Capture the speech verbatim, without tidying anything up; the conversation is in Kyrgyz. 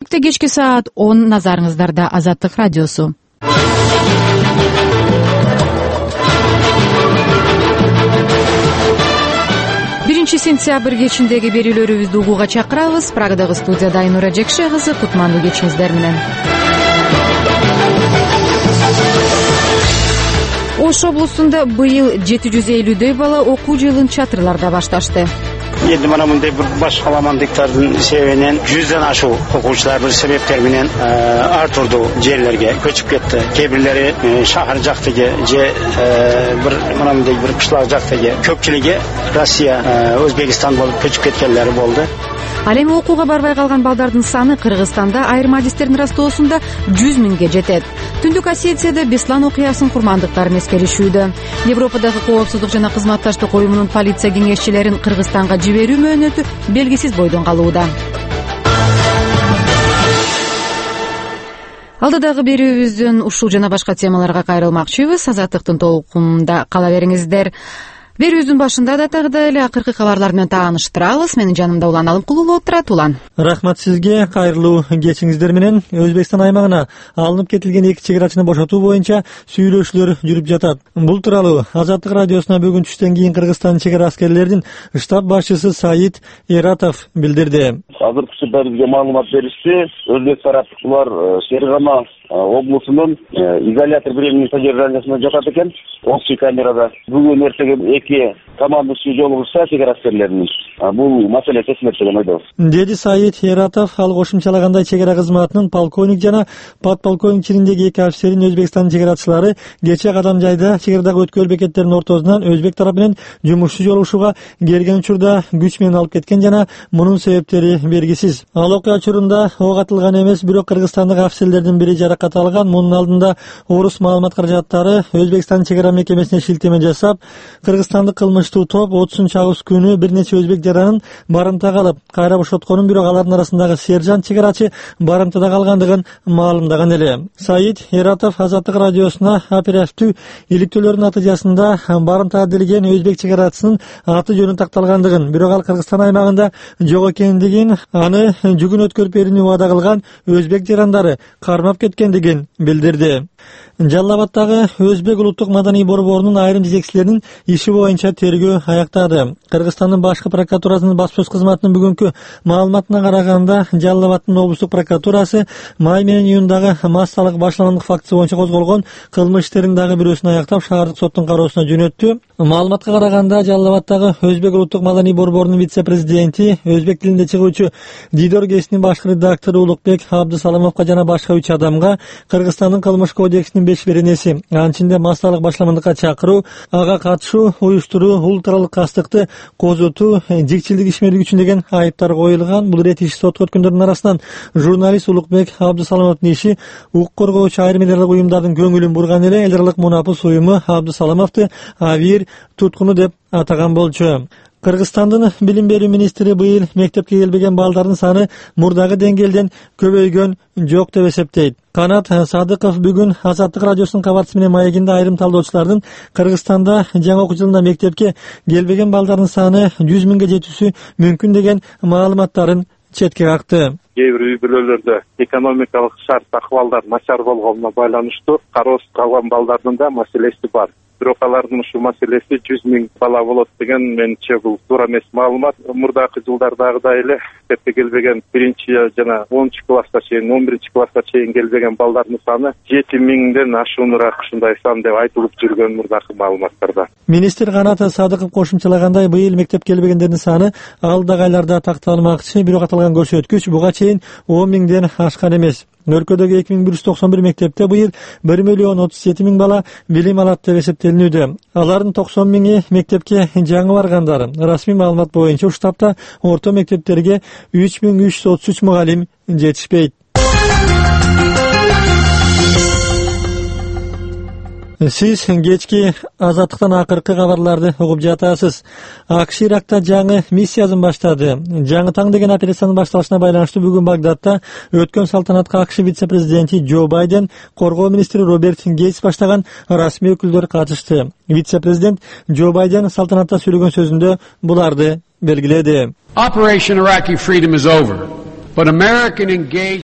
Чүрүктө кечки саат он, назарыңыздарда Азаттык радиосу. биринчи сентябрь кечиндеги берүүлөрүбүздү угууга чакырабыз. Прагадагы студияда Айнура Жекше кызы, кутмандуу кечиңиздер менен. Ош облусунда быйыл жети жүз элүүдөй бала окуу жылын чатырларда башташты. Енді мына мындай бір баш каламандыктардын себебинен жүздөн ашуу окуучулар бир себептер менен ар турдуу жерлерге көчүп кетти. Кээ бирлери шаар жактыгы же бир мына мындай бир кышлак жактыгы, көпчүлүгү Россия, Өзбекстан болуп көчүп кеткендери болду. Ал эми окууга барбай калган балдардын саны Кыргызстанда айрым адистердин растоосунда жүз миңге жетет. Түндүк Осетияда Беслан окуясын курмандыктарын эскеришүүдө. Европадагы коопсуздук жана кызматташтык уюмунун полиция кеңешчилерин Кыргызстанга жиберүү мөөнөтү белгисиз бойдон калууда. Алдыдагы берүүбүздөн ушул жана башка темаларга кайрылмакчыбыз. Азаттыктын толкунунда кала бериңиздер. Берүүбүздүн башында да тагыда эле акыркы кабарлар менен тааныштырабыз. Менин жанымда Улан Алымкулуу отурат. Улан. Рахмат сизге, кайрылуу кечиңиздер менен. Өзбекстан аймагына алынып кетилген эки чек арачыны бошотуу боюнча сүйлөшүүлөр жүрүп жатат. Бул тууралуу Азаттык радиосуна бүгүн түштөн кийин Кыргызстан чек ара аскерлеринин штаб башчысы Саид Эратов билдирди. Азыркы бизге маалымат беришти. Өзбек тараптыкылар Фергана облусунун изолятор временный содержаниясына жатат экен. Общий камерада бүгүн эртеге эки командасы жолугушса чек ара аскерлеринин бул маселе чечилет деген ойдобуз. Деди Саид Эратов. Ал кошумчалагандай чек ара кызматынын полковник жана подполковник чининдеги эки офицерин Өзбекстан чек арачылары кече Кадам жайда чек арадагы өткөл бекеттеринин ортосунан Өзбек тарапы менен жумушчу жолугушууга келген учурда күч менен алып кеткен жана мунун себептери белгисиз. Ал окуя учурунда ок атылган эмес, бирок кыргызстандык офицерлердин бири жаракат алган. Мунун алдында орус маалымат каражаттары Өзбекстан чек ара мекемесине шилтеме жасап, кыргызстандык кылмыштуу топ отузунчу август күнү бир нече өзбек жаранын барымтага алып кайра бошотконун, бирок алардын арасындагы сержант чек арачы барымтада калгандыгын маалымдаган эле. Саид Эратов Азаттык радиосуна оперативдүү иликтөөлөрдүн натыйжасында барымтага делген өзбек чек арачысынын аты жөнү такталгандыгын, бирок ал Кыргызстан аймагында жок экендигин, аны жүгүн өткөрүп берүүнү убада кылган өзбек жарандары кармап кеткендигин билдирди. Жалал Абадтагы Өзбек улуттук маданий борборунун айрым жетекчилеринин иши боюнча тергөө аяктады. Кыргызстандын башкы прокуратурасынын баспасөз кызматынын бүгүнкү маалыматына караганда, Жалал Абадтын облустук прокуратурасы май менен июндагы массалык башланык фактысы боюнча козголгон кылмыш иштерин дагы бирөөсүн аяктап шаардык соттун кароосуна жөнөттү. Маалыматка караганда, Жалал Абадтагы Өзбек улуттук маданий борборунун вице-президенти, өзбек тилинде чыгуучу Дидор гезитинин башкы редактору Улукбек Абдысаламовго жана башка үч адамга Кыргызстандын кылмыш кодексинин беш беренеси, анчинде массалык башламандыкка чакыруу, ага катышуу, уюштуруу, улуттаралык кастыкты козутуу, жикчилдик ишмердик үчүн деген айыптар коюлган. Бул ирет иши сотко өткөндөрдүн арасынан журналист Улукбек Абдысаламовдун иши укук коргоочу айрым эл аралык уюмдардын көңүлүн бурган эле. Эл аралык мунапыс уюму Абдысаламовду авир туткуну деп атаган болчу. Кыргызстандын билим берүү министри быйыл мектепке келбеген балдардын саны мурдагы деңгээлден көбөйгөн жок деп эсептейт. Канат Садыков бүгүн Азаттык радиосунун кабарчысы менен маегинде айрым талдоочулардын Кыргызстанда жаңы окуу жылында мектепке келбеген балдардын саны жүз миңге жетүүсү мүмкүн деген маалыматтарын четке какты. Кээ бир үй бүлөлөрдө экономикалык шарт акыбалдар начар болгонуна байланыштуу кароосуз калган балдардын да маселеси бар. Бирок алардын ушул маселеси жүз миң бала болот деген менимче бул туура эмес маалымат. Мурдагы жылдардагыдай эле мектепке келбеген биринчи жана онунчу класска чейин, он биринчи класска чейин келбеген балдардын саны жети миңден ашууныраак ушундай сан деп айтылып жүргөн мурдагы маалыматтарда. Министр Канат Садыков кошумчалагандай, быйыл мектепке келбегендердин саны алдагы айларда такталмакчы, бирок аталган көрсөткүч буга чейин он миңден ашкан эмес. Өлкөдөгү эки миң бир жүз токсон бир мектепте быйыл бир миллион отуз жети миң бала билим алат деп эсептелинүүдө. Алардын токсон миңи мектепке жаңы баргандар. Расмий маалымат боюнча штабта орто мектептерге үч миң үч жүз отуз үч мугалим жетишпейт. Сиз кечки Азаттыктан акыркы кабарларды угуп жатасыз. АКШ Иракта жаңы миссиясын баштады. Жаңы таң деген операциянын башталышына байланыштуу бүгүн Багдадта өткөн салтанатка АКШ вице-президенти Джо Байден, коргоо министри Роберт Гейтс баштаган расмий өкүлдөр катышты. Вице-президент Джо Байден салтанатта сүйлөгөн сөзүндө буларды белгиледи. Operation Iraqi Freedom is over, but American engagement